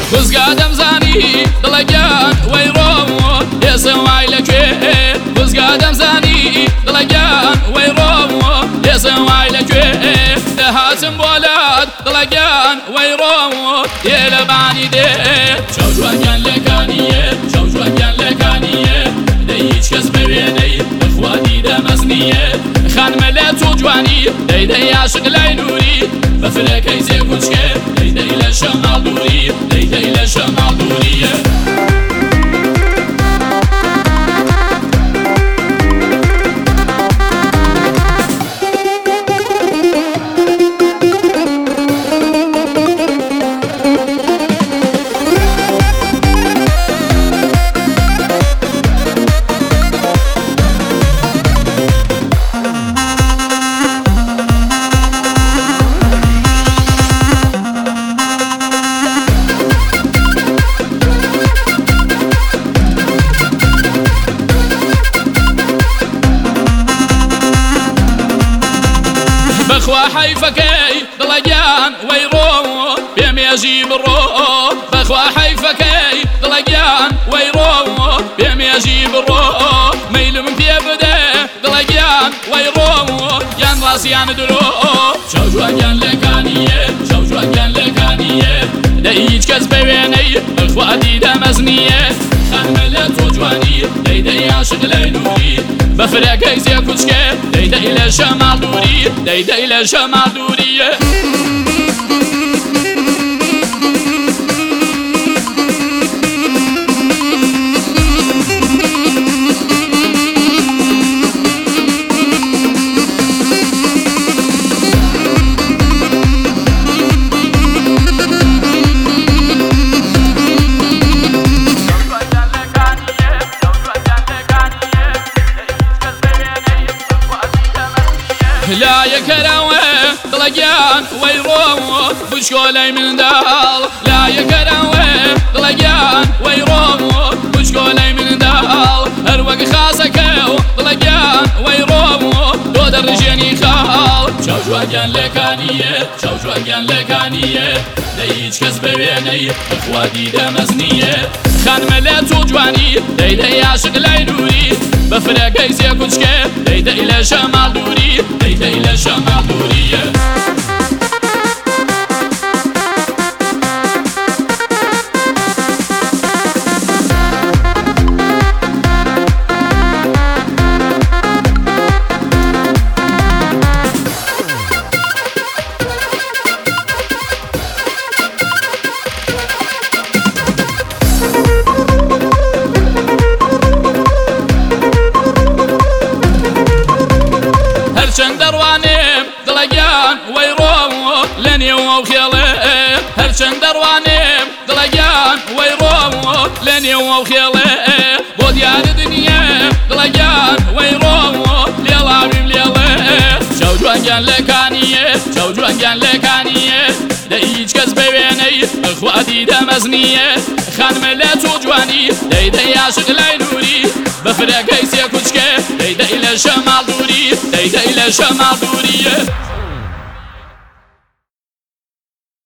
وزگادم زانی دڵەگیان وەی ڕۆمۆ ێسە وای لەکوێ وزگادم زانی دڵەگیان وەی ڕۆمۆ ێسە وای لەکوێ دەهاتم بۆلات دڵەگیان وەی ڕۆمۆ دێ لە بانی دێ چاو جوانیان لەکانیە چاو جوانیان لەکانیە دەی هیچ کەس بەوێنەی بەخوادی دەمەزنیە خانمە لە تۆ جوانی دەی عاشق لای نووری بەفرەکەی زێ کوچکێ دەی لە شەماڵ دووری دەی لە شەماڵ دووریە بەخوا حەیفەکەی دڵەگیان وەی ڕۆمۆ بێمێژی بڕۆ بەخوا حەیفەکەی دڵەگیان وەی ڕۆمۆ بێمێژی بڕۆ مەیلم پێ بدە دڵەگیان وەی ڕۆمۆ یان ڕاستیان درۆ چاو جوانیان لەکانیە چاو جوانیان لەکانیە دەی هیچ کەس بەوێنەی بەخوادی دەمەزنیە خانمە لە تۆ جوانی دەی عاشق لای نووری بەفرەکەی زێ کوچکێ دەی لە شەماڵ دووری دەی لە شەماڵ دووریە لا يكرهوه دڵەگیان وەی ڕۆمۆ بچکۆلەی منداڵ لا يكرهوه دڵەگیان وەی ڕۆمۆ بچکۆلەی منداڵ هەر وەک خاسەکە و دڵەگیان وەی ڕۆمۆ تۆ دەڕژێنی خاڵ چاو جوانیان لەکانیە چاو جوانیان لەکانیە دەی هیچ کەس بەوێنەی بەخوادی دەمەزنیە خانمە لە تۆ جوانی دەی عاشق لای نووری بەفرەکەی زێ کوچکێ دەی لە شەماڵ دووری دەی لە شەماڵ دووریە هەرچەند دەڕوانێم دڵەگیان وەی ڕۆمۆ لە نێو ئەو خێڵێ هەرچەند دەڕوانێم دڵەگیان وەی ڕۆمۆ لە نێو ئەو خێڵێ بۆ دیارە دنیا دڵەگیان وەی ڕۆمۆ لێڵاویم لێڵێ چاو جوانیان لەکانیە چاو جوانیان لەکانیە دەی هیچ کەس بەوێنەی بەخوادی دەمەزنیە خانمە لە تۆ جوانی دەی عاشق لای نووری بەفرەکەی سێ کوچکێ دەی لە شەماڵ دووری دەی لە شەماڵ دووریە